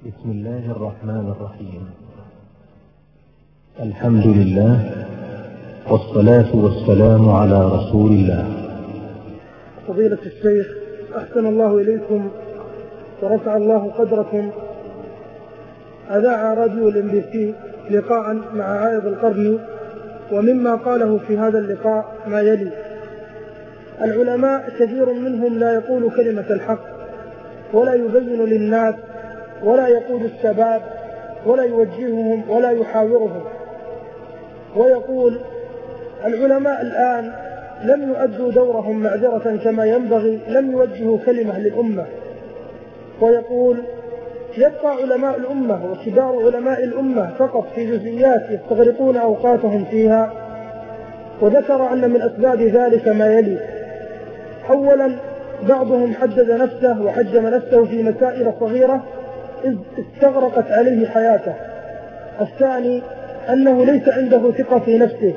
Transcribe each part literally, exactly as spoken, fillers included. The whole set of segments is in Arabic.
بسم الله الرحمن الرحيم. الحمد لله والصلاة والسلام على رسول الله. فضيلة الشيخ، أحسن الله إليكم ورفع الله قدركم. أذاع راديو الام بي سي لقاء مع عائض القرني، ومما قاله في هذا اللقاء ما يلي: العلماء كثير منهم لا يقول كلمة الحق ولا يبين للناس ولا يقود الشباب ولا يوجههم ولا يحاورهم. ويقول: العلماء الآن لم يؤدوا دورهم معذرة كما ينبغي، لم يوجهوا كلمة للأمة. ويقول: يبقى علماء الأمة وكبار علماء الأمة فقط في جزئيات يستغرقون أوقاتهم فيها. وذكر أن من أسباب ذلك ما يلي: أولا، بعضهم حدد نفسه وحجم نفسه في مسائل صغيرة إذ استغرقت عليه حياته. الثاني، أنه ليس عنده ثقة في نفسه.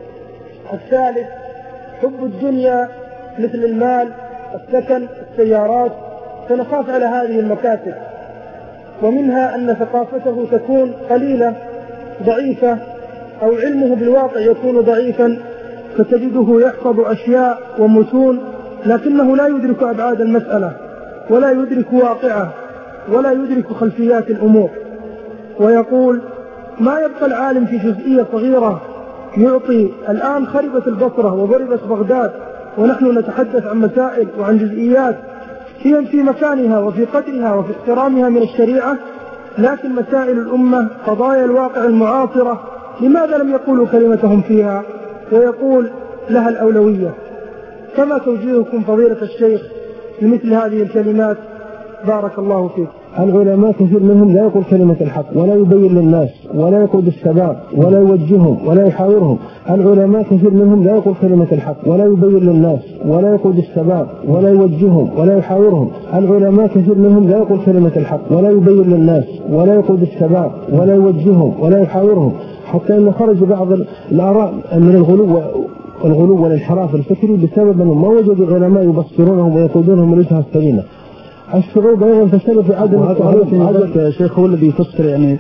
الثالث، حب الدنيا مثل المال، السكن، السيارات، فنخاف على هذه المكاسب. ومنها أن ثقافته تكون قليلة ضعيفة، أو علمه بالواقع يكون ضعيفا، فتجده يحفظ أشياء ومتون لكنه لا يدرك أبعاد المسألة ولا يدرك واقعه ولا يدرك خلفيات الأمور. ويقول: ما يبقى العالم في جزئية صغيرة يعطي. الآن خربت البصرة وضربت بغداد ونحن نتحدث عن مسائل وعن جزئيات هي في مكانها وفي قدرها وفي احترامها من الشريعة، لكن مسائل الأمة قضايا الواقع المعاصرة لماذا لم يقولوا كلمتهم فيها؟ ويقول: لها الأولوية. كما توجيهكم فضيلة الشيخ لمثل هذه الكلمات؟ بارك الله فيك. العلماء كثير منهم لا يقول كلمة الحق ولا يبين للناس ولا يقود الشباب ولا يوجههم ولا يحاورهم. العلماء كثير منهم لا يقول كلمة الحق ولا يبين للناس ولا يقود الشباب ولا يوجههم ولا يحاورهم. العلماء كثير منهم لا يقول كلمة الحق ولا يبين للناس ولا يقود الشباب ولا يوجههم ولا يحاورهم، حتى أن خرج بعض الآراء من الغلو الغلو والانحراف الفكري بسبب أنهم ما وجدوا العلماء يبصرونهم ويقودونهم من وجهة السليمة. الشعوب أيضا تسلف في عدم التعرف. يا شيخ هو الذي يفسر يعني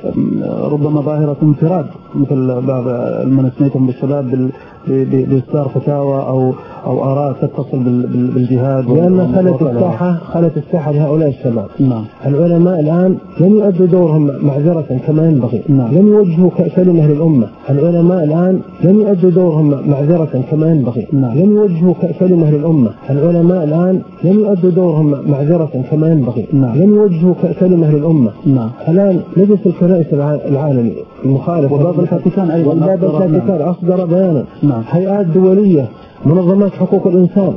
ربما ظاهرة انفراد مثل بعض من سميتهم بالشباب بإصدار فتاوى أو أو آراء تتصل بالجهاد، لأن خلت الساحة خلت الساحة لهؤلاء الشباب. نعم. العلماء الآن لم يؤدوا دورهم معذرة كما ينبغي. نعم. لم يوجهوا كلمة للأمة. العلماء الآن لم يؤدوا دورهم معذرة كما ينبغي. نعم. لم يوجهوا كلمة للأمة. العلماء الآن لم يؤدوا دورهم معذرة كما ينبغي. نعم. لم يوجهوا كلمة للأمة. نعم. الآن لجنة الكنائس العالمي المخالف وباب الفاتيكان أيضا وباب الفاتيكان أصدر بيانا. نعم. هيئات دولية، منظمات حقوق الإنسان،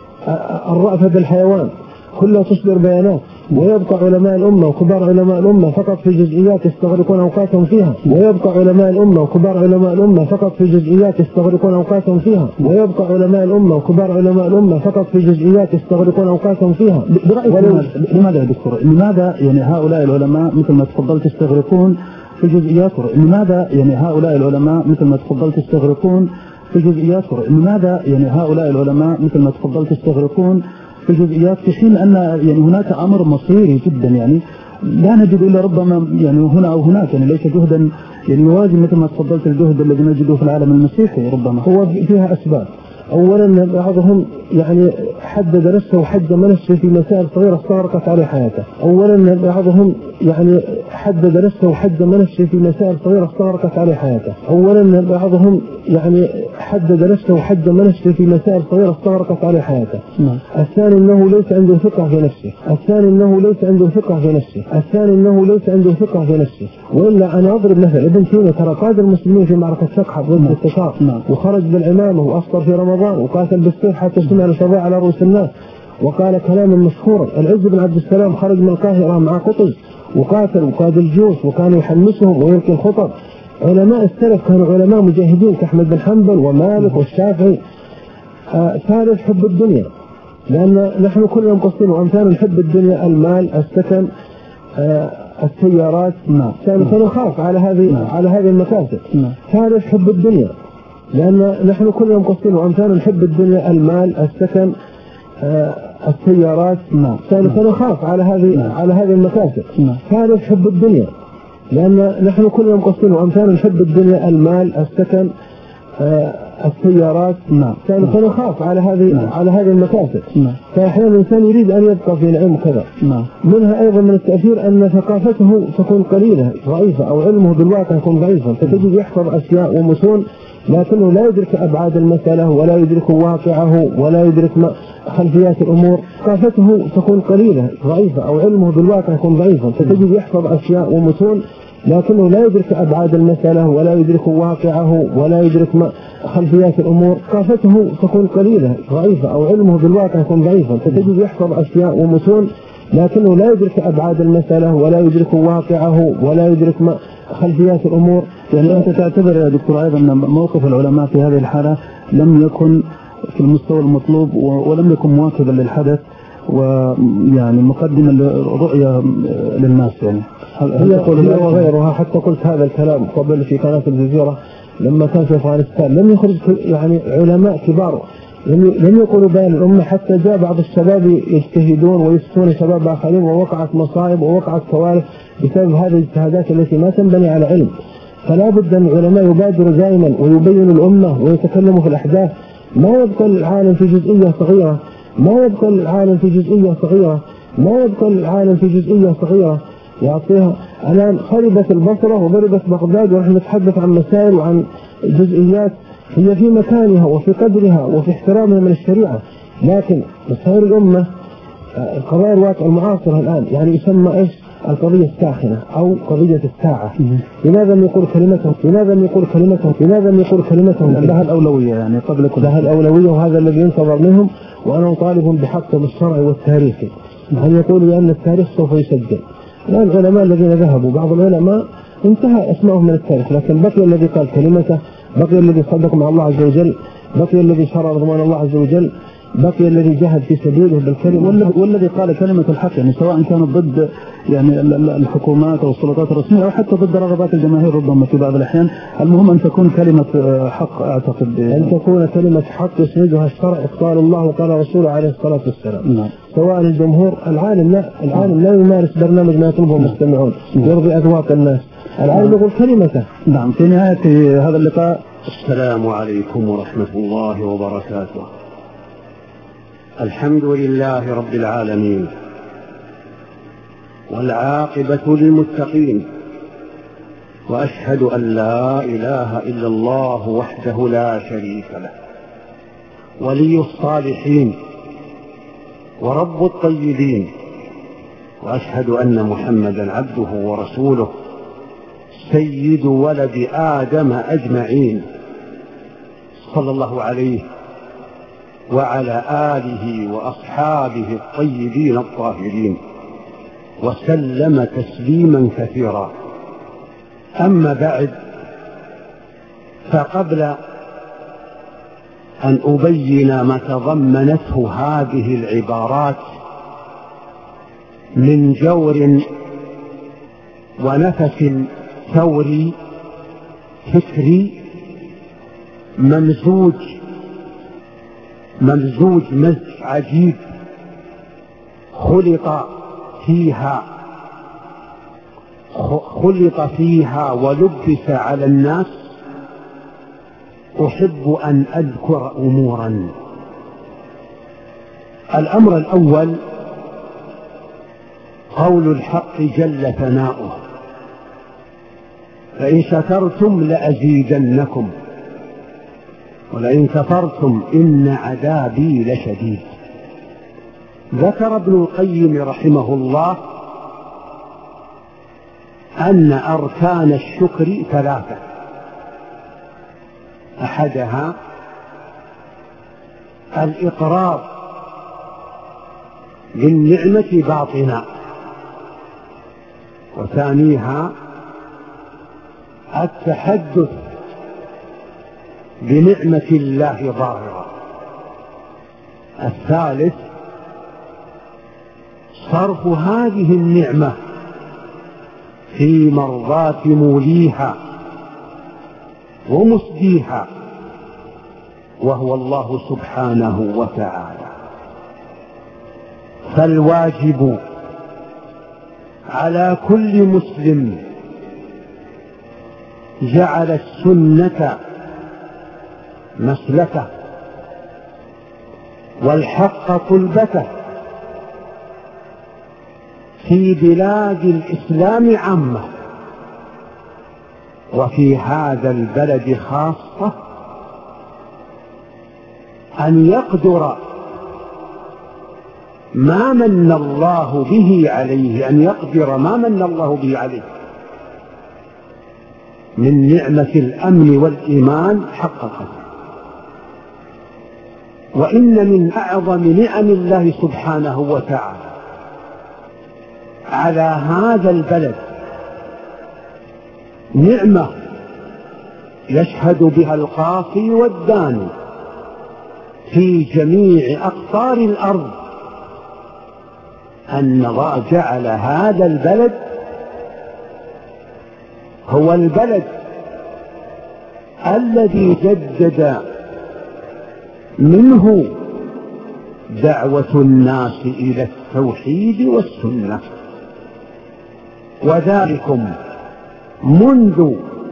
الرأفة بالحيوان، كلها تصدر بيانات. ويبقى علماء الأمة وكبار علماء الأمة فقط في جزئيات يستغرقون أوقاتهم فيها. ويبقى علماء الأمة وكبار علماء الأمة فقط في جزئيات يستغرقون أوقاتهم فيها. ويبقى علماء الأمة وكبار علماء الأمة فقط في جزئيات يستغرقون أوقاتهم فيها. برأيك لماذا يا دكتور؟ لماذا يعني هؤلاء العلماء مثل ما تفضلت يستغرقون في جزئيات؟ لماذا يعني هؤلاء العلماء مثل ما تفضلت يستغرقون في جزئيات؟ لماذا يعني هؤلاء العلماء مثل ما تفضلت يستغرقون في جزئيات، في حين أن يعني هناك أمر مصيري جدا يعني لا نجد إلا ربما يعني هنا أو هناك، يعني ليس جهدا يعني يوازي مثل ما تفضلت الجهد الذي نجده في العالم المسيحي. ربما هو فيها أسباب. أولا بعضهم يعني حدد نفسه وحجم نفسه في مسائل صغيرة استغرقت عليه حياته. أولا بعضهم يعني حدد نفسه وحجم نفسه في مسائل صغيرة استغرقت عليه حياته. أولا بعضهم يعني حدد نفسه وحجم نفسه في مسائل صغيرة استغرقت عليه حياته. نعم. الثاني أنه ليس عنده ثقة في نفسه. الثاني أنه ليس عنده ثقة في نفسه. الثاني أنه ليس عنده ثقة في نفسه. وإلا أنا أضرب مثل ابن تيمية ترى قاد المسلمين في معركة سقحة ضد التتار، وخرج بالعمامة وأفطر في رمضان وقاتل بالسيف حتى سمع الفضاء على رؤوس الناس، وقال كلاما مشهورا. العز بن عبد السلام خرج من القاهرة مع قطز وقاتل وقاد الجيوش وكان يحمسهم ويلقي الخطب. علماء السلف كانوا علماء مجاهدين كأحمد بن حنبل ومالك والشافعي. آه ثالث حب الدنيا، لأن نحن كلنا مقصدين وأمثال نحب الدنيا، المال، السكن، آه السيارات. نعم. فنخاف على هذه نعم. على هذه المكاسب. نعم. ثالث حب الدنيا، لأن نحن كلنا مقصدين وأمثال نحب الدنيا، المال، السكن، آه السيارات فنخاف على هذه على هذه المكاسب. هذا يحب الدنيا، لأن نحن كل يوم قصين وأمثال نحب الدنيا، المال، السكن، آه السيارات، فنخاف على هذه على هذه المكاسب. فأحيانا الإنسان يريد أن يبقى في نعيم كذا. منها أيضا من التأثير أن ثقافته تكون قليلة ضعيفة، أو علمه بالواقع يكون ضعيفا، فتجد يحفظ أشياء ومتون لكنه لا يدرك أبعاد المسألة، ولا يدرك واقعه، ولا يدرك خلفيات الأمور. ثقافته تكون قليلة ضعيفة، أو علمه بالواقع يكون ضعيفا، فتجد يحفظ أشياء ومتون لكنه لا يدرك أبعاد المسألة، ولا يدرك واقعه، ولا يدرك خلفيات الأمور. ثقافته تكون قليلة ضعيفة، أو علمه بالواقع يكون ضعيفا، فتجد يحفظ أشياء ومتون لكنه لا يدرك أبعاد المسألة، ولا يدرك واقعه، ولا يدرك خلفيات الأمور. يعني أنت تعتبر يا دكتور أيضا أن موقف العلماء في هذه الحالة لم يكن في المستوى المطلوب، ولم يكن مواكبا للحدث، ويعني مقدما لرؤية للناس. يعني هي وغيرها. حتى قلت هذا الكلام قبل في قناة الجزيرة لما كان في أفغانستان، لم يخرج يعني علماء كبار لم يقولوا بين الأمة، حتى جاء بعض الشباب يجتهدون ويفتون شباب آخرين، ووقعت مصائب ووقعت كوارث بسبب هذه الاجتهادات التي ما تنبني على علم. فلا بد أن العلماء يبادروا دائما ويبينوا الأمة ويتكلموا في الأحداث. ما يبقى العالم في جزئية صغيرة، ما يبقى العالم في جزئية صغيرة، ما يبقى العالم في جزئية صغيرة يعطيها. الآن خربت البصرة وضربت بغداد، ونحن نتحدث عن مسائل وعن جزئيات هي في مكانها وفي قدرها وفي احترامها من الشريعة، لكن مسائل الأمة القضايا الواقع المعاصرة الآن يعني يسمى إيش؟ القضية الساخنة أو قضية الساعة. لماذا يقول كلمته؟ لماذا يقول كلمته؟ لماذا يقول كلمته؟ لها الأولوية يعني قبل كل لها الأولوية، وهذا الذي ينتظر منهم. وأنا طالب بحق بالشرع والتاريخ أن يقولوا بأن التاريخ سوف يسجل. الآن العلماء الذين ذهبوا، بعض العلماء انتهى اسمائهم من التاريخ، لكن بقي الذي قال كلمته، بقي الذي صدق مع الله عز وجل، بقي الذي شرع رضوان الله عز وجل، بقي الذي جهد في سبيله بالكلمة، والذي قال كلمة الحق، يعني سواء كانت ضد يعني الحكومات أو السلطات الرسمية، أو حتى ضد رغبات الجماهير ربما في بعض الأحيان. المهم أن تكون كلمة حق. أعتقد أن تكون كلمة حق يسندها الشرع، قال الله وقال رسوله عليه الصلاة والسلام. نعم. سواء الجمهور، العالم لا العالم لا يمارس برنامج ما يطلبه المستمعون يرضي أذواق الناس. العالم يقول كلمته. نعم. في نهاية هذا اللقاء، السلام عليكم ورحمة الله وبركاته. الحمد لله رب العالمين، والعاقبة للمتقين، وأشهد أن لا إله إلا الله وحده لا شريك له، ولي الصالحين ورب الطيبين، وأشهد أن محمدا عبده ورسوله سيد ولد آدم أجمعين، صلى الله عليه وعلى آله وأصحابه الطيبين الطاهرين، وسلم تسليما كثيرا. أما بعد، فقبل أن أبين ما تضمنته هذه العبارات من جور ونفس ثوري فكري ممزوج ممزوج مزج عجيب خلق فيها خلق فيها ولبس على الناس، أحب أن أذكر أمورا. الأمر الأول قول الحق جل ثناؤه: فإن شكرتم لأزيدنكم ولئن كفرتم إن عذابي لشديد. ذكر ابن القيم رحمه الله أن أركان الشكر ثلاثة: أحدها الإقرار بالنعمة باطنا، وثانيها التحدث بنعمة الله ظاهرة، الثالث صرف هذه النعمة في مرضاة موليها ومسديها، وهو الله سبحانه وتعالى. فالواجب على كل مسلم جعل السنة مسلكه والحق قلبته في بلاد الإسلام عامة وفي هذا البلد خاصة أن يقدر ما من الله به عليه أن يقدر ما من الله به عليه من نعمة الأمن والإيمان حق قدره. وإن من أعظم نعم الله سبحانه وتعالى على هذا البلد نعمة يشهد بها القاصي والداني في جميع أقطار الأرض أن الله جعل هذا البلد هو البلد الذي جدد منه دعوة الناس إلى التوحيد والسنة، وذلكم منذ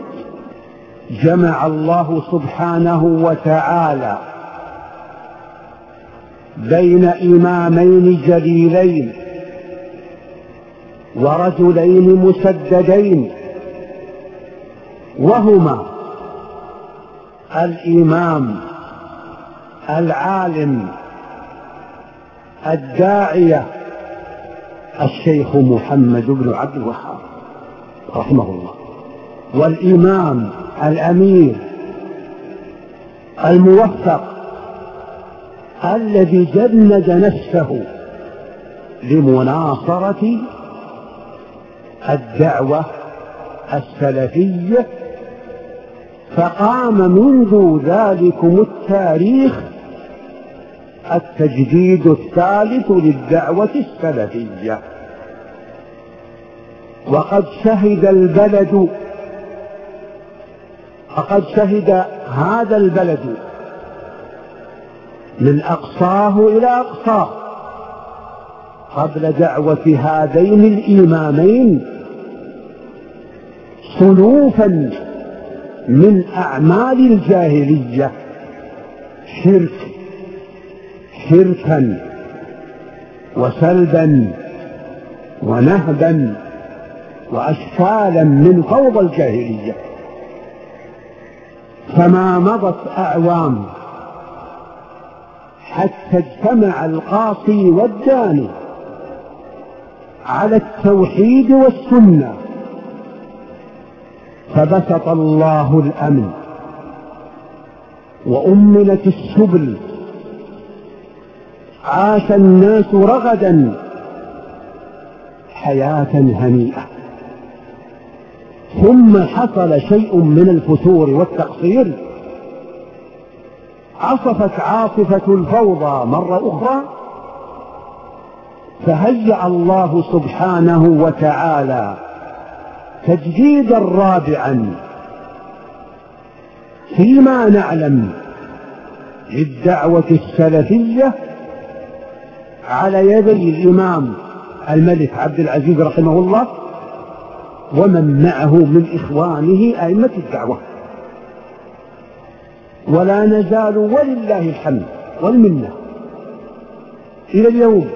جمع الله سبحانه وتعالى بين إمامين جليلين ورجلين مسددين، وهما الإمام العالم الداعية الشيخ محمد بن عبد الوهاب رحمه الله، والإمام الأمير الموفق الذي جند نفسه لمناصرة الدعوة السلفية، فقام منذ ذلكم التاريخ التجديد الثالث للدعوة السلفية. وقد شهد البلد فقد شهد هذا البلد من أقصاه إلى أقصاه قبل دعوة هذين الإمامين صنوفا من أعمال الجاهلية، شرك شركا وسلبا ونهبا وأشكالا من فوضى الجاهلية. فما مضت أعوام حتى اجتمع القاصي والداني على التوحيد والسنة، فبسط الله الأمن وأمنت السبل، عاش الناس رغدا حياة هنيئة. ثم حصل شيء من الفتور والتقصير، عصفت عاصفة الفوضى مرة أخرى، فهيأ الله سبحانه وتعالى تجديدا رابعا فيما نعلم للدعوة السلفية على يدي الإمام الملك عبد العزيز رحمه الله ومن معه من إخوانه أئمة الدعوة. ولا نزال ولله الحمد والمنة إلى اليوم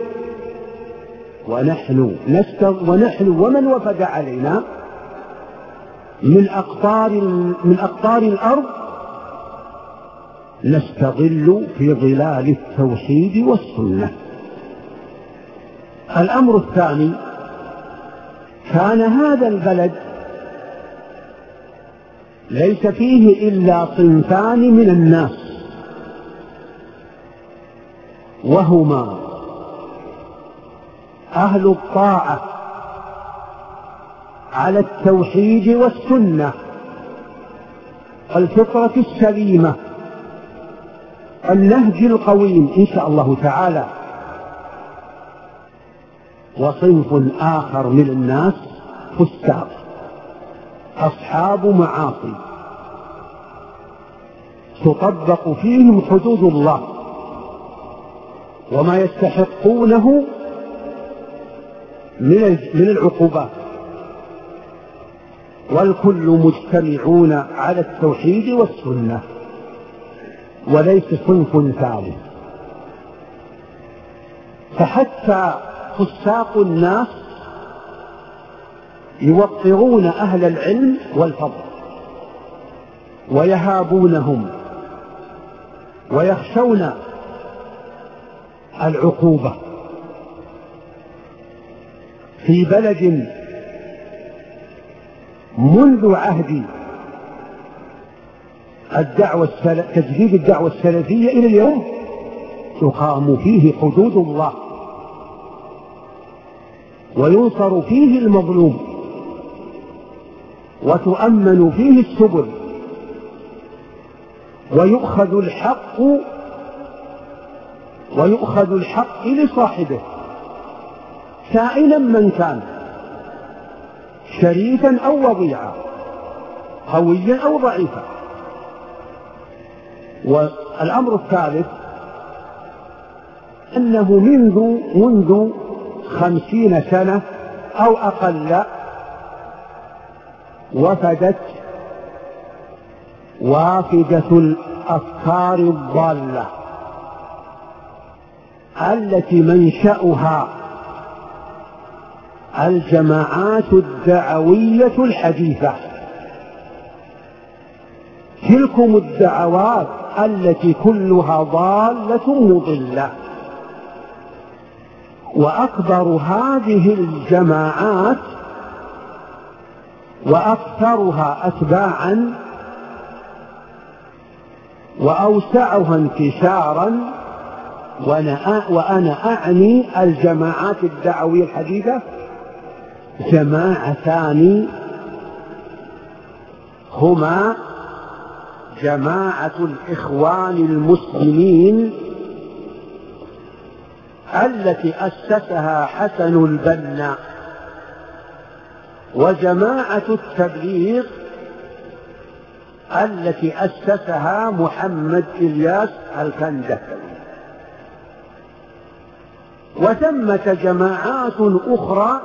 ونحن نستغ ونحن ومن وفد علينا من أقطار من أقطار الأرض نستظل في ظلال التوحيد والسنة. الأمر الثاني، كان هذا البلد ليس فيه إلا صنفان من الناس، وهما أهل الطاعة على التوحيد والسنة الفطرة السليمة النهج القويم إن شاء الله تعالى، وصنف آخر من الناس فساق أصحاب معاصي تطبق فيهم حدود الله وما يستحقونه من من العقوبات، والكل مجتمعون على التوحيد والسنة وليس صنف ثالث. فحتى فساق الناس يوقرون أهل العلم والفضل ويهابونهم ويخشون العقوبة. في بلد منذ عهد الدعوة السل... تجديد الدعوة السلفية إلى اليوم تقام فيه حدود الله وينصر فيه المظلوم وتؤمن فيه السبل ويؤخذ الحق ويؤخذ الحق لصاحبه سائلا من كان، شريفا أو وضيعا، قويا أو ضعيفا. والأمر الثالث أنه منذ منذ خمسين سنة أو أقل وفدت وافدة الأفكار الضالة التي منشأها الجماعات الدعوية الحديثة. تلكم الدعوات التي كلها ضالة مضلة. وأكبر هذه الجماعات وأكثرها أتباعا وأوسعها انتشارا، وأنا أعني الجماعات الدعوية الحديثة جماعتان هما جماعة الإخوان المسلمين التي أسسها حسن البنا، وجماعة التبليغ التي أسسها محمد إلياس الكندهلي. وثمة جماعات أخرى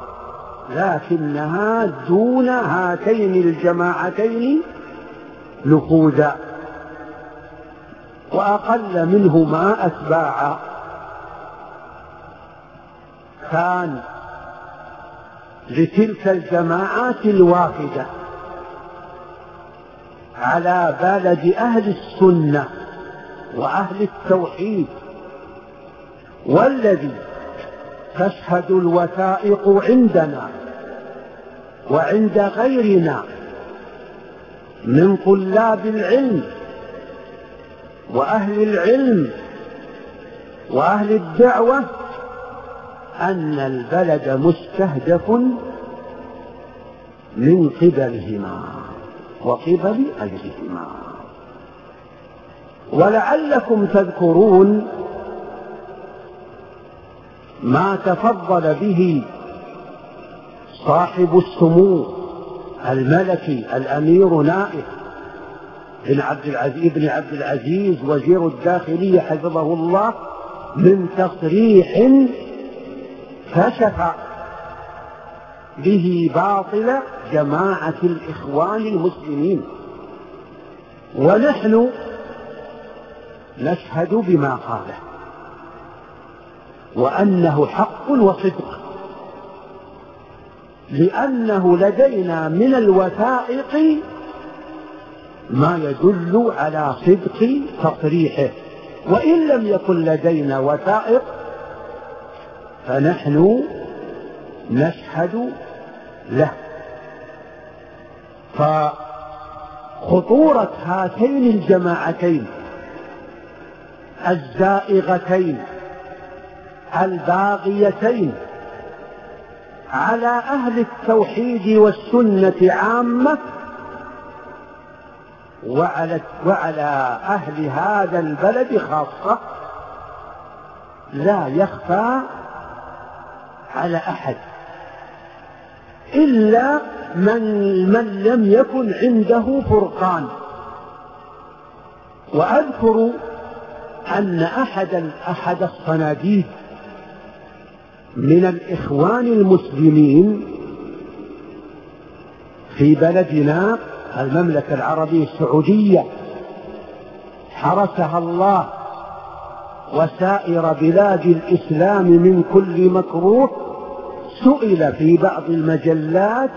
لكنها دون هاتين الجماعتين نفوذا وأقل منهما أتباعا. كان لتلك الجماعات الوافدة على بلد أهل السنة وأهل التوحيد، والذي تشهد الوثائق عندنا وعند غيرنا من طلاب العلم وأهل العلم وأهل الدعوة أن البلد مستهدف من قبلهما وقبل أجلهما. ولعلكم تذكرون ما تفضل به صاحب السمو الملكي الأمير نائف بن عبد العزيز بن عبد العزيز وزير الداخلية حفظه الله من تصريح كشف به باطل جماعة الإخوان المسلمين. ونحن نشهد بما قاله وأنه حق وصدق، لأنه لدينا من الوثائق ما يدل على صدق تصريحه، وإن لم يكن لدينا وثائق فنحن نشهد له. فخطورة هاتين الجماعتين الزائغتين الباغيتين على أهل التوحيد والسنة عامة وعلى, وعلى أهل هذا البلد خاصة لا يخفى على أحد إلا من, من لم يكن عنده فرقان. وأذكر أن أحد, أحد الصناديد من الإخوان المسلمين في بلدنا المملكة العربية السعودية حرسها الله وسائر بلاد الإسلام من كل مكروه، سئل في بعض المجلات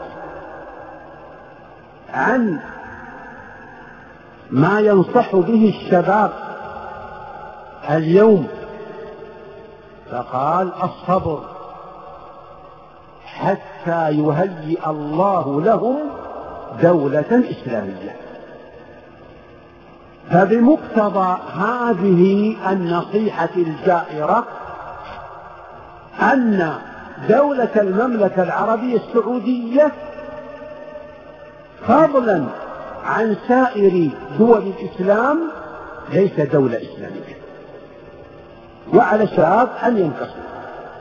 عن ما ينصح به الشباب اليوم، فقال: الصبر حتى يهيئ الله لهم دولة إسلامية. فبمقتضى هذه النصيحة الجائرة أن دولة المملكة العربية السعودية فضلا عن سائر دول الإسلام ليس دولة إسلامية، وعلى الشباب أن ينتصروا.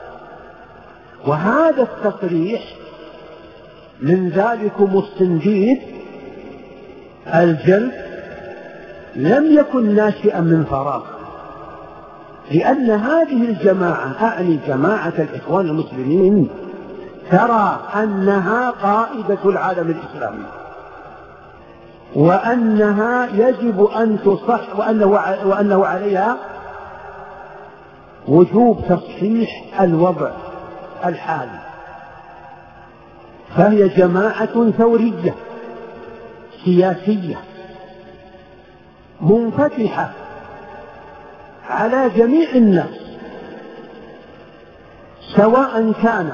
وهذا التصريح من ذلكم الصنديد الجلد لم يكن ناشئا من فراغ، لأن هذه الجماعة، أعني جماعة الإخوان المسلمين، ترى أنها قائدة العالم الإسلامي، وأنها يجب أن تصح، وأنه, وأنه عليها وجوب تصحيح الوضع الحالي. فهي جماعة ثورية سياسية منفتحة على جميع الناس، سواء كان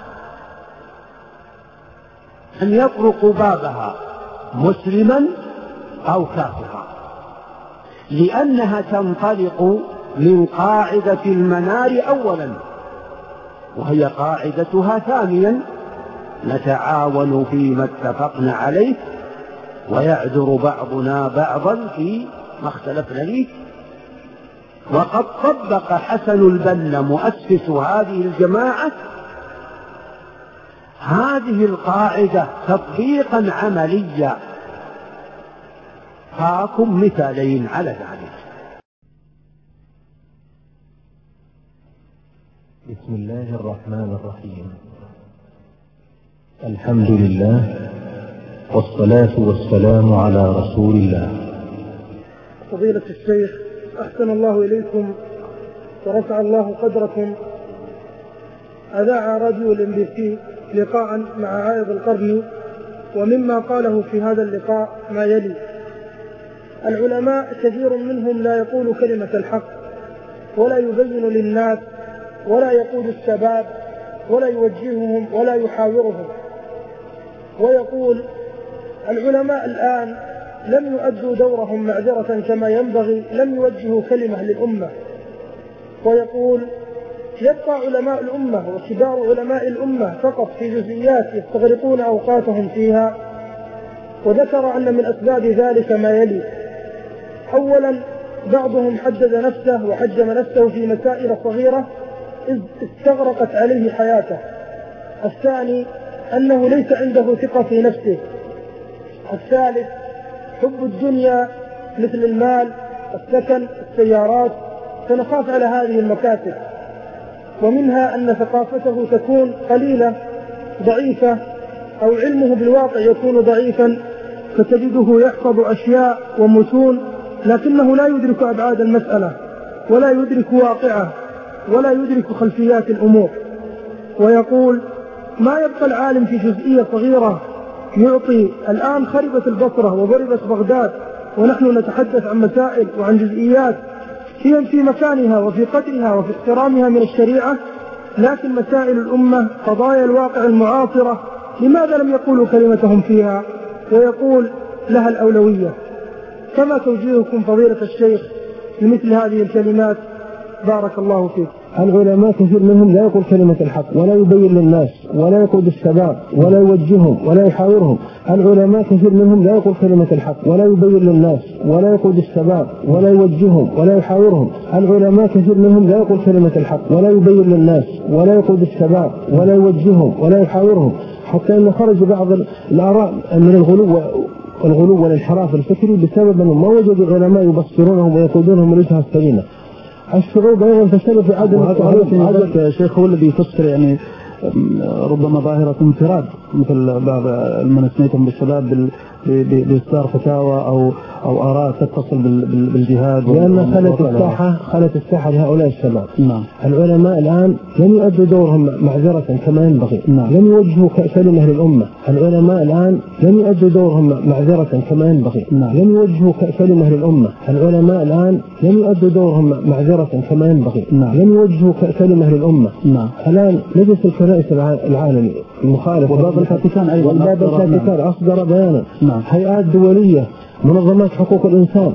أن يطرق بابها مسلما أو كافرا، لأنها تنطلق من قاعدة المنار أولا، وهي قاعدتها ثانيا: نتعاون فيما اتفقنا عليه ويعذر بعضنا بعضا فيما اختلفنا فيه. وقد طبق حسن البنا مؤسس هذه الجماعة هذه القاعدة تطبيقا عمليا. هاكم مثالين على ذلك. بسم الله الرحمن الرحيم. الحمد لله والصلاة والسلام على رسول الله. فضيلة الشيخ، أحسن الله إليكم ورفع الله قدركم. أذاع راديو الام بي سي لقاء مع عائض القرني، ومما قاله في هذا اللقاء ما يلي: العلماء كثير منهم لا يقول كلمة الحق ولا يبين للناس ولا يقود الشباب ولا يوجههم ولا يحاورهم. ويقول: العلماء الآن لم يؤدوا دورهم معذرة كما ينبغي، لم يوجهوا كلمة للأمة. ويقول: يبقى علماء الأمة وكبار علماء الأمة فقط في جزئيات يستغرقون أوقاتهم فيها. وذكر أن من أسباب ذلك ما يلي: أولا، بعضهم حدد نفسه وحجم نفسه في مسائل صغيرة إذ استغرقت عليه حياته. الثاني، أنه ليس عنده ثقة في نفسه. الثالث، حب الدنيا مثل المال، السكن، السيارات، فنخاف على هذه المكاسب. ومنها أن ثقافته تكون قليلة ضعيفة، أو علمه بالواقع يكون ضعيفا، فتجده يحفظ أشياء ومتون لكنه لا يدرك أبعاد المسألة ولا يدرك واقعه ولا يدرك خلفيات الأمور. ويقول: ما يبقى العالم في جزئية صغيرة يعطي. الآن خربت البصرة وضربت بغداد ونحن نتحدث عن مسائل وعن جزئيات هي في مكانها وفي قدرها وفي احترامها من الشريعة، لكن مسائل الأمة قضايا الواقع المعاصرة لماذا لم يقولوا كلمتهم فيها؟ ويقول: لها الأولوية. كما توجيهكم فضيلة الشيخ لمثل هذه الكلمات؟ بارك الله فيك. العلماء كثير منهم لا يقول كلمة الحق ولا يبين للناس ولا يقود الشباب ولا يوجههم ولا يحاورهم. العلماء كثير منهم لا يقول كلمة الحق ولا يبين للناس ولا يقود الشباب ولا يوجههم ولا يحاورهم. العلماء كثير منهم لا يقول كلمة الحق ولا يبين للناس ولا يقود الشباب ولا يوجههم ولا يحاورهم، حتى أن خرج بعض الآراء من الغلو والغلو والانحراف الفكري بسبب أنهم ما وجدوا علماء يبصرونهم ويقودونهم الوجهة السليمة. الشعوب أيضا تختلف في عدم التعرف. هذا يا شيخ هو الذي يفسر يعني ربما ظاهرة انفراد مثل بعض من سميتهم بالشباب بإصدار فتاوى أو أو آراء تتصل بالجهاد، لأن خلت الساحة خلت الساحة لهؤلاء الشباب. نعم. العلماء الآن لم يؤدوا دورهم معذرة كما ينبغي. نعم. لم يوجهوا كلمة للأمة. العلماء الآن لم يؤدوا دورهم معذرة كما ينبغي. نعم. لم يوجهوا كلمة للأمة. العلماء الآن لم يؤدوا دورهم معذرة كما ينبغي. نعم. لم يوجهوا كلمة للأمة. نعم. الآن مجلس الكنائس العالمي المخالف وباب الفاتيكان أيضا وباب الفاتيكان أصدر بيانا. نعم. هيئات دولية، منظمات حقوق الإنسان،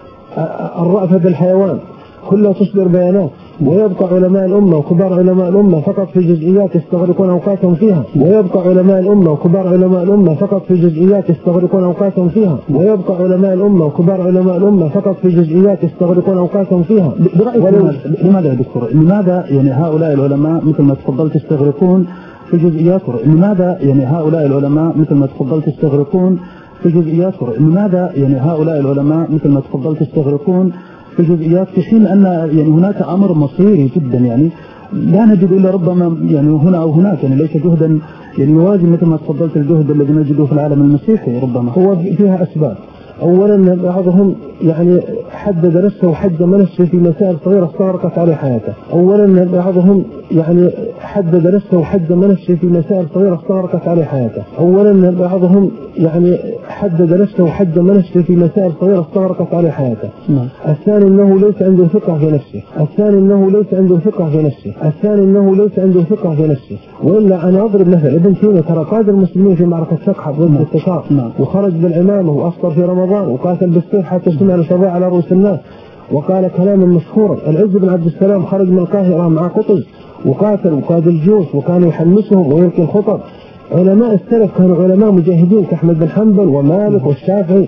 الرأفة بالحيوان، كلها تصدر بيانات، ويبقى علماء الأمة وكبار علماء الأمة فقط في جزئيات يستغرقون أوقاتهم فيها، ويبقى علماء الأمة وكبار علماء الأمة فقط في جزئيات يستغرقون أوقاتهم فيها، ويبقى علماء الأمة وكبار علماء الأمة فقط في جزئيات يستغرقون أوقاتهم فيها. برأيك لماذا يا دكتور؟ لماذا يعني هؤلاء العلماء مثل ما تفضلت يستغرقون في جزئيات؟ لماذا يعني هؤلاء العلماء مثل ما تفضلت يستغرقون في جزئيات؟ لماذا يعني هؤلاء العلماء مثل ما تفضلت يستغرقون في جزئيات في حين أن يعني هناك أمر مصيري جدا يعني لا نجد إلا ربما يعني هنا أو هناك، يعني ليس جهدا يعني يوازي مثل ما تفضلت الجهد الذي نجده في العالم المسيحي ربما. هو فيها أسباب. أولا بعضهم يعني حدد نفسه وحجم نفسه في مسائل صغيرة استغرقت عليه حياته. أولا بعضهم يعني حدد نفسه وحجم نفسه في مسائل صغيرة استغرقت عليه حياته. أولا بعضهم يعني حدد نفسه وحجم نفسه في مسائل صغيرة استغرقت عليه حياته. نعم. الثاني أنه ليس عنده ثقة في نفسه. الثاني أنه ليس عنده ثقة في نفسه. الثاني أنه ليس عنده ثقة في نفسه. وإلا أنا أضرب مثل ابن تيمية ترى قاد المسلمين في معركة سقحة ضد التتار، وخرج بالعمامة وأفطر في رمضان وقاتل بالسيف حتى سمع الفضاء على رؤوس الناس، وقال كلاما مشهورا. العز بن عبد السلام خرج من القاهرة مع قطز وقاتل وقاد الجيوش وكان يحمسهم ويلقي الخطب. علماء السلف كانوا علماء مجاهدين كأحمد بن حنبل ومالك والشافعي.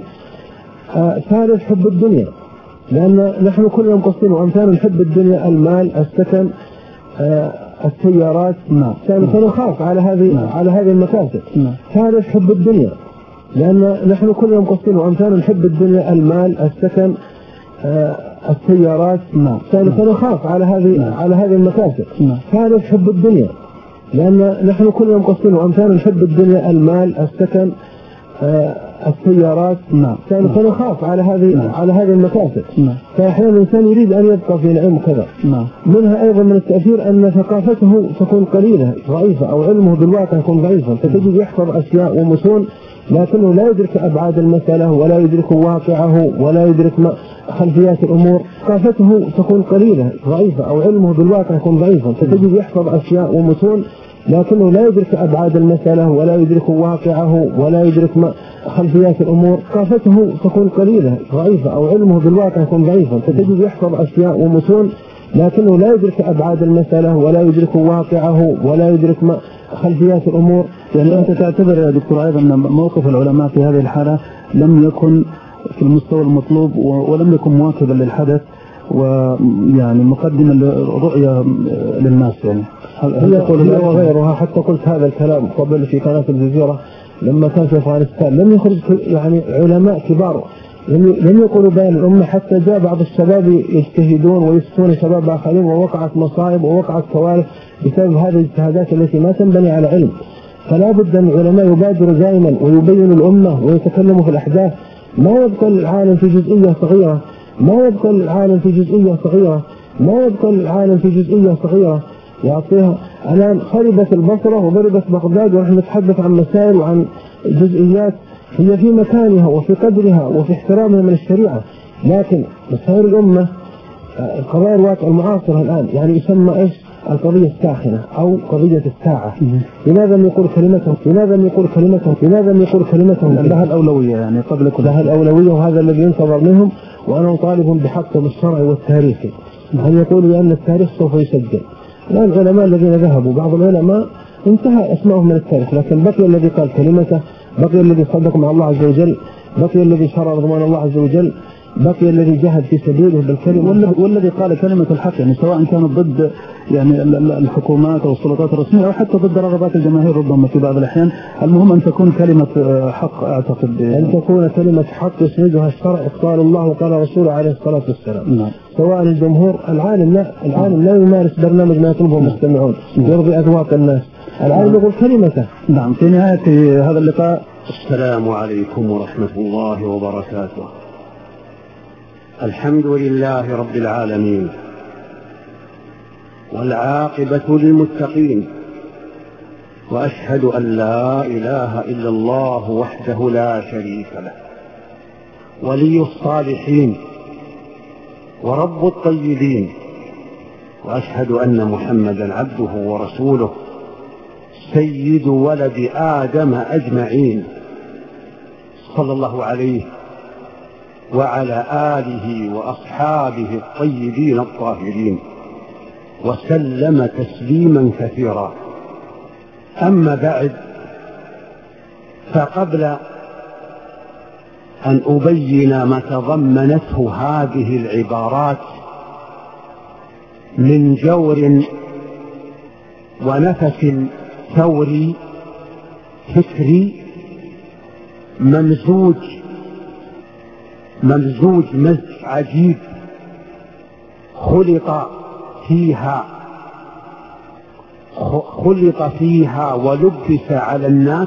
آه ثالث حب الدنيا، لأن نحن كلنا مقصرين وأمثال نحب الدنيا، المال، السكن، آه السيارات. نعم. ثالثا نخاف على هذه نعم. على هذه المكاسب. نعم. ثالث حب الدنيا، لأن نحن كلنا مقصرين وأمثال نحب الدنيا، المال، السكن، آه السيارات. نعم. ثالثا نخاف على هذه نعم. على هذه المكاسب. نعم. ثالث حب الدنيا، لأن نحن كلنا مقصرين وأمثال نحب الدنيا، المال، السكن، آه السيارات. نعم. ثالثا نخاف على هذه نعم. على هذه المكاسب. نعم. فأحيانا الإنسان يريد أن يبقى في نعيم كذا. نعم. منها أيضا من التأثير أن ثقافته تكون قليلة ضعيفة، أو علمه بالواقع يكون ضعيفا، فتجد يحفظ أشياء ومتون لكنه لا يدرك أبعاد المسألة ولا يدرك واقعه ولا يدرك ما خلفيات الأمور. ثقافته تكون قليلة ضعيفة، أو علمه بالواقع يكون ضعيفا، فتجد يحفظ أشياء ومتون لكنه لا يدرك أبعاد المسألة ولا يدرك واقعه ولا يدرك ما خلفيات الأمور. ثقافته تكون قليلة ضعيفة، أو علمه بالواقع يكون ضعيفا، فتجد يحفظ أشياء ومتون لكنه لا يدرك أبعاد المسألة ولا يدرك واقعه ولا يدرك ما خلفيات الأمور. يعني أنت تعتبر يا دكتور أيضا أن موقف العلماء في هذه الحالة لم يكن في المستوى المطلوب ولم يكن مواكبا للحدث ويعني مقدما لرؤية للناس؟ يعني هي وغيرها. حتى قلت هذا الكلام قبل في قناة الجزيرة لما كان في أفغانستان، لم يخرج يعني علماء كبار لم يقولوا بين الأمة، حتى جاء بعض الشباب يجتهدون ويفتون شباب آخرين، ووقعت مصائب ووقعت كوارث بسبب هذه الاجتهادات التي ما تنبني على علم. فلا بد أن العلماء يبادروا دائما ويبينوا الأمة ويتكلموا في الأحداث. ما يبقى العالم في جزئية صغيرة، ما يبقى العالم في جزئية صغيرة، ما يبقى العالم في جزئية صغيرة يعطيها. الآن خربت البصرة وضربت بغداد، ونحن نتحدث عن مسائل وعن جزئيات هي في مكانها وفي قدرها وفي احترامها من الشريعة، لكن مسائل الأمة القضايا الواقع المعاصرة الآن يعني يسمى إيش؟ القضية الساخنة أو قضية الساعة. لماذا لم يقول كلمته؟ لماذا لم يقول كلمته؟ لماذا لم يقول كلمته؟ لها الأولوية يعني قبل كل لها الأولوية، وهذا الذي ينتظر منهم. وأنا أطالبهم بحقهم الشرعي والتاريخي أن يقولوا بأن التاريخ سوف يسجل. الآن العلماء الذين ذهبوا، بعض العلماء انتهى اسمائهم من التاريخ، لكن بقي الذي قال كلمته، بقي الذي صدق مع الله عز وجل، بقي الذي شرع رضوان الله عز وجل. بقي الذي جاهد في سبيله بالكلمة والذي, والذي قال كلمة الحق، يعني سواء كانت ضد يعني الحكومات أو السلطات الرسمية أو حتى ضد رغبات الجماهير ربما في بعض الأحيان. المهم أن تكون كلمة حق، أعتقد أن تكون كلمة حق يسندها الشرع، قال الله وقال رسوله عليه الصلاة والسلام. نعم. سواء الجمهور، العالم لا العالم لا يمارس برنامج ما يطلبه المستمعون يرضي أذواق الناس، العالم يقول كلمته. نعم. في نهاية هذا اللقاء، السلام عليكم ورحمة الله وبركاته. الحمد لله رب العالمين، والعاقبة للمتقين، وأشهد أن لا إله إلا الله وحده لا شريك له، ولي الصالحين ورب الطيبين، وأشهد أن محمدا عبده ورسوله سيد ولد آدم أجمعين، صلى الله عليه وعلى آله وأصحابه الطيبين الطاهرين، وسلم تسليما كثيرا. أما بعد، فقبل أن أبين ما تضمنته هذه العبارات من جور ونفس ثوري فكري ممزوج ممزوج مزج عجيب خلط فيها خلط فيها ولبس على الناس،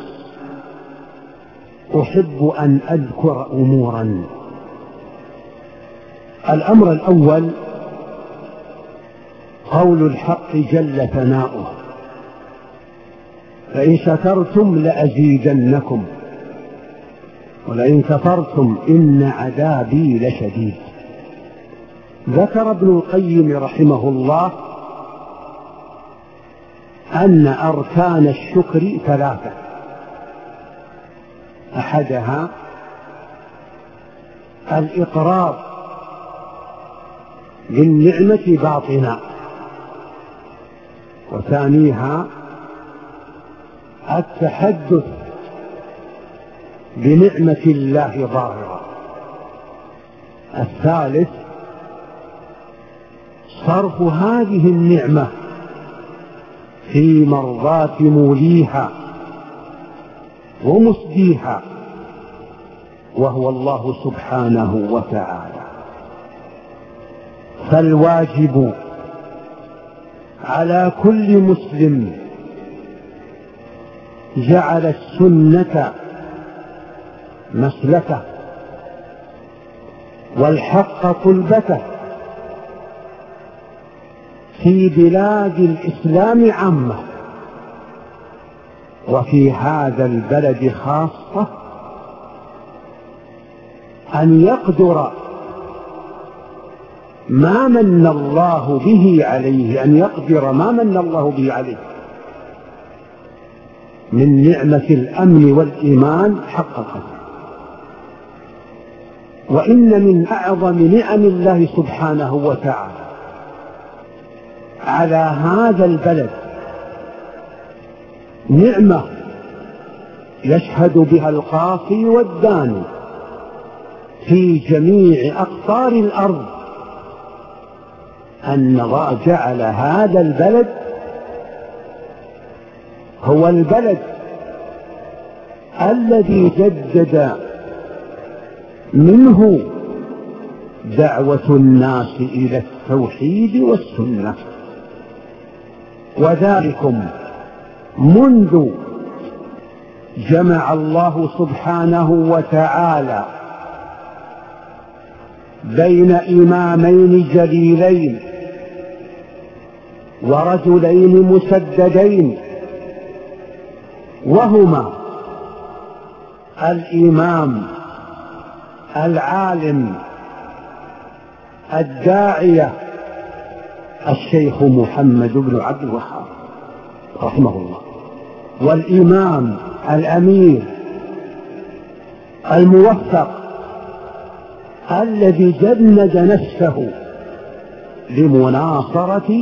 أحب أن أذكر أمورا. الأمر الأول قول الحق جل ثناؤه: فإن شكرتم لأزيدنكم ولئن كفرتم إن عذابي لشديد. ذكر ابن القيم رحمه الله أن أركان الشكر ثلاثة: أحدها الإقرار بالنعمة باطنا، وثانيها التحدث بنعمة الله ظاهرة، الثالث صرف هذه النعمة في مرضاة موليها ومسديها، وهو الله سبحانه وتعالى. فالواجب على كل مسلم جعل السنة مسلكه والحق طلبته في بلاد الإسلام عامة، وفي هذا البلد خاصة، أن يقدر ما من الله به عليه أن يقدر ما من الله به عليه من نعمة الأمن والإيمان حق القدر. وإن من أعظم نعم الله سبحانه وتعالى على هذا البلد نعمة يشهد بها القاصي والداني في جميع أقطار الأرض، أن الله جعل هذا البلد هو البلد الذي جدد منه دعوة الناس إلى التوحيد والسنة، وذلكم منذ جمع الله سبحانه وتعالى بين إمامين جليلين ورجلين مسددين، وهما الإمام العالم الداعية الشيخ محمد بن عبد الوهاب رحمه الله، والإمام الأمير الموفق الذي جند نفسه لمناصرة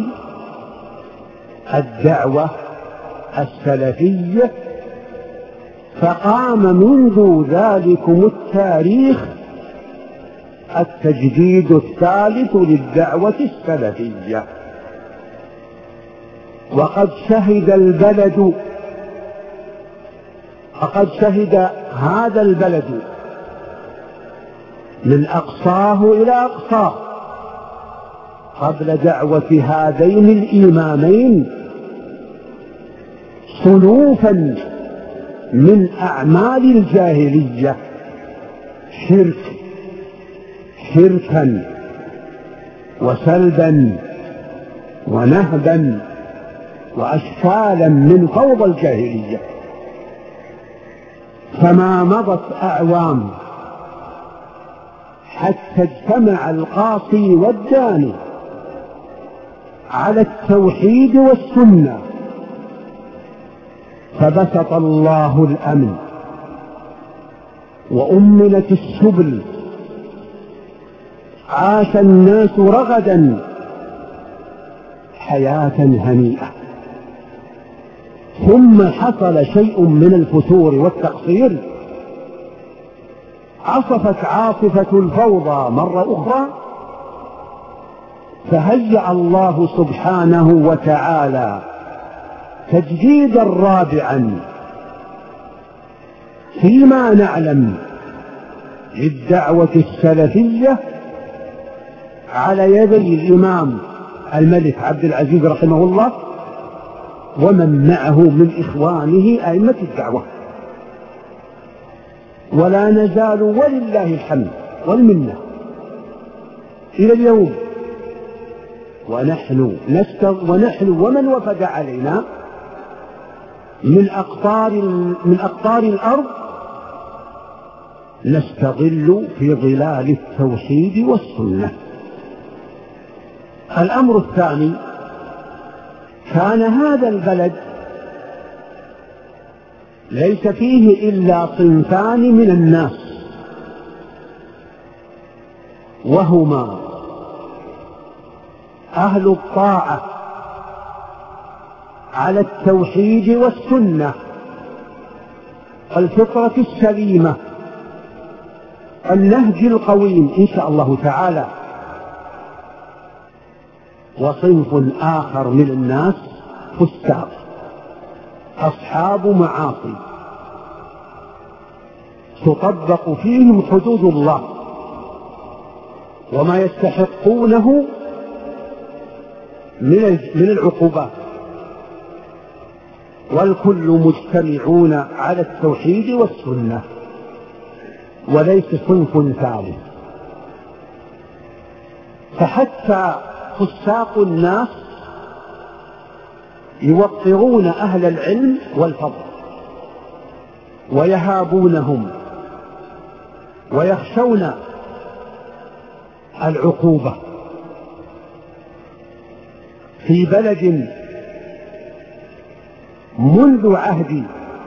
الدعوة السلفية، فقام منذ ذلكم التاريخ التجديد الثالث للدعوة السلفية. وقد شهد البلد فقد شهد هذا البلد من أقصاه إلى أقصاه قبل دعوة هذين الإمامين صنوفا من أعمال الجاهلية، شرك شركا وسلبا ونهبا وأشكالا من فوضى الجاهلية. فما مضت أعوام حتى اجتمع القاصي والداني على التوحيد والسنة، فبسط الله الأمن وأمنت السبل، عاش الناس رغدا حياة هنيئة. ثم حصل شيء من الفتور والتقصير، عصفت عاصفة الفوضى مرة أخرى، فهيأ الله سبحانه وتعالى تجديدا رابعا فيما نعلم للدعوة السلفية على يدي الإمام الملك عبد العزيز رحمه الله ومن معه من إخوانه أئمة الدعوة. ولا نزال ولله الحمد والمنة إلى اليوم ونحن نستغ ونحن ومن وفد علينا من أقطار من أقطار الأرض نستظل في ظلال التوحيد والسنة. الأمر الثاني، كان هذا البلد ليس فيه إلا صنفان من الناس، وهما أهل الطاعة على التوحيد والسنة والفطرة السليمة النهج القويم إن شاء الله تعالى، وصنف آخر من الناس فساق أصحاب معاصي تطبق فيهم حدود الله وما يستحقونه من العقوبات، والكل مجتمعون على التوحيد والسنة وليس صنف ثالث. فحتى فساق الناس يوقرون أهل العلم والفضل ويهابونهم ويخشون العقوبة. في بلد منذ عهد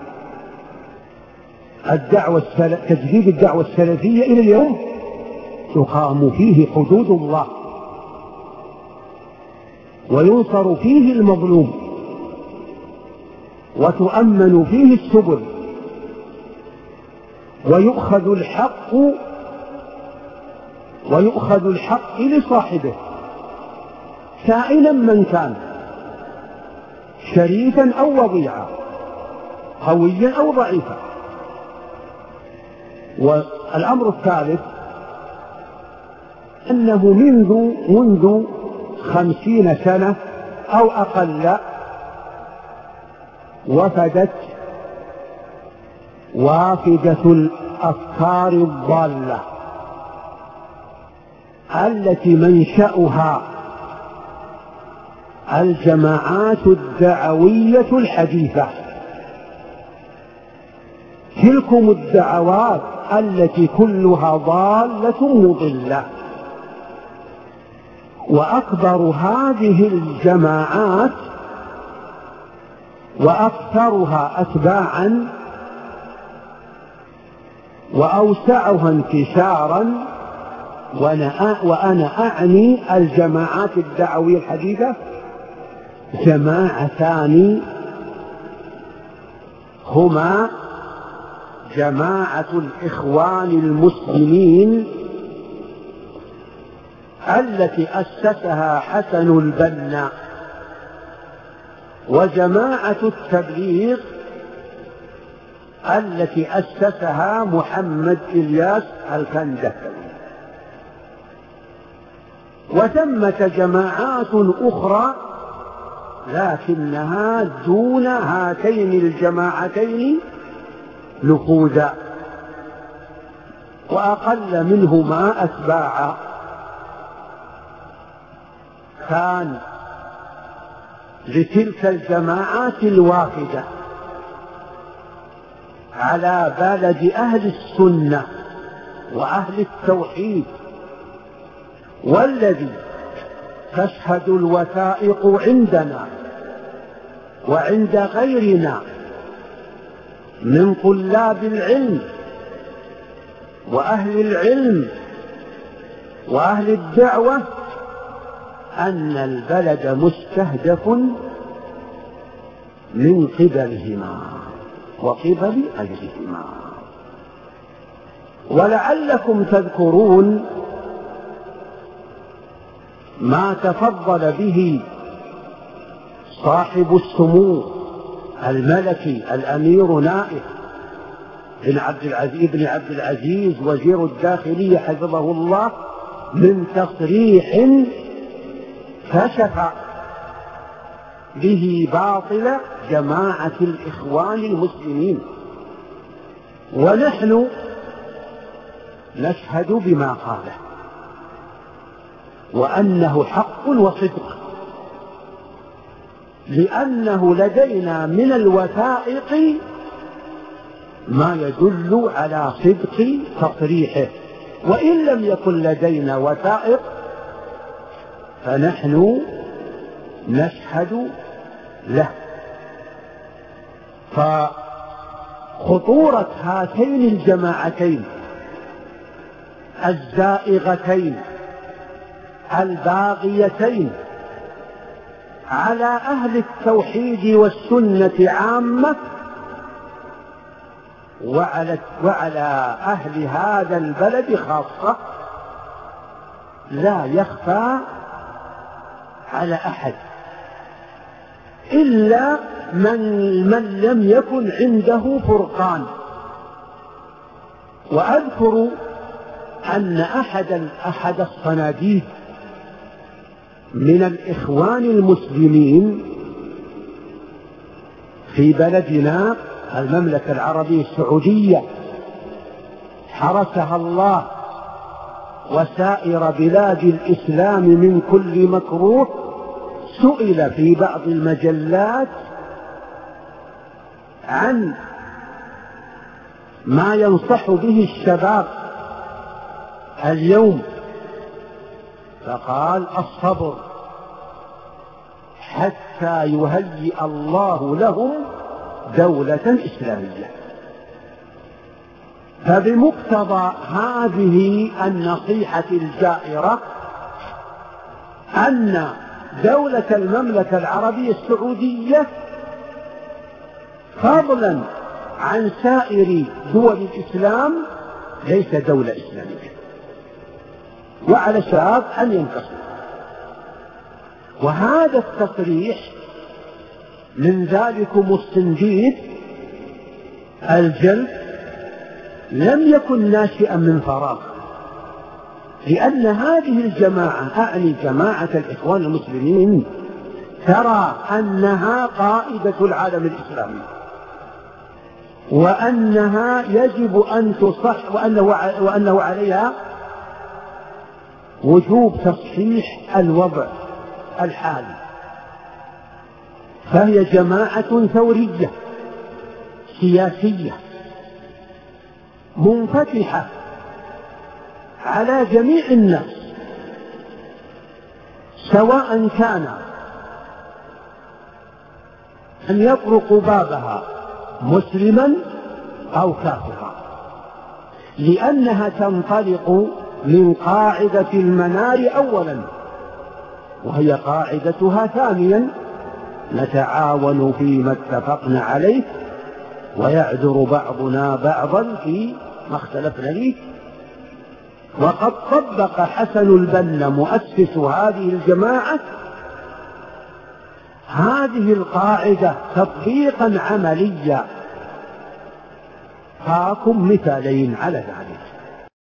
الدعوة السلف تجديد الدعوة السلفية إلى اليوم تقام فيه حدود الله وينصر فيه المظلوم وتؤمن فيه السبل ويؤخذ الحق ويؤخذ الحق لصاحبه سائلا من كان، شريفا أو وضيعا، قويا أو ضعيفا. والأمر الثالث أنه منذ منذ خمسين سنة أو أقل وفدت وافدة الأفكار الضالة التي منشأها الجماعات الدعوية الحديثة، تلكم الدعوات التي كلها ضالة مضلة. وأكبر هذه الجماعات وأكثرها أتباعا وأوسعها انتشارا، وأنا أعني الجماعات الدعوية الحديثة جماعتان هما جماعة الإخوان المسلمين التي أسسها حسن البنا وجماعة التبليغ التي أسسها محمد إلياس الكندهلوي، وثمة جماعات أخرى لكنها دون هاتين الجماعتين نفوذا وأقل منهما أتباعا. كان لتلك الجماعات الوافدة على بلد أهل السنة وأهل التوحيد، والذي تشهد الوثائق عندنا وعند غيرنا من طلاب العلم وأهل العلم وأهل الدعوة أن البلد مستهدف من قبلهما وقبل أهلهما. ولعلكم تذكرون ما تفضل به صاحب السمو الملكي الأمير نائف بن عبد العزيز بن عبد العزيز وزير الداخلية حفظه الله من تصريح كشف به باطل جماعة الإخوان المسلمين، ونحن نشهد بما قاله وأنه حق وصدق، لأنه لدينا من الوثائق ما يدل على صدق تصريحه، وإن لم يكن لدينا وثائق فنحن نشهد له. فخطورة هاتين الجماعتين الزائغتين الباغيتين على أهل التوحيد والسنة عامة وعلى, وعلى أهل هذا البلد خاصة لا يخفى على أحد إلا من, من لم يكن عنده فرقان. وأذكر أن أحد, أحد الصناديد من الإخوان المسلمين في بلدنا المملكة العربية السعودية حرسها الله وسائر بلاد الإسلام من كل مكروه، سئل في بعض المجلات عن ما ينصح به الشباب اليوم، فقال الصبر حتى يهيئ الله لهم دولة إسلامية. فبمقتضى هذه النصيحة الجائرة أن دولة المملكة العربية السعودية فضلا عن سائر دول الإسلام ليس دولة إسلامية، وعلى الشباب أن ينتصروا. وهذا التصريح من ذلكم الصنديد الجلد لم يكن ناشئا من فراغ، لأن هذه الجماعة أعني جماعة الإخوان المسلمين ترى أنها قائدة العالم الإسلامي، وأنها يجب أن تصح، وأنه, وأنه عليها وجوب تصحيح الوضع الحالي. فهي جماعة ثورية سياسية منفتحة على جميع الناس، سواء كان أن يطرق بابها مسلما أو كافرا، لأنها تنطلق من قاعدة المنار أولا، وهي قاعدتها ثانيا نتعاون فيما اتفقنا عليه ويعذر بعضنا بعضا في ما اختلفنا فيه. وقد طبق حسن البنا مؤسس هذه الجماعة هذه القاعدة تطبيقا عمليا. هاكم مثالين على ذلك.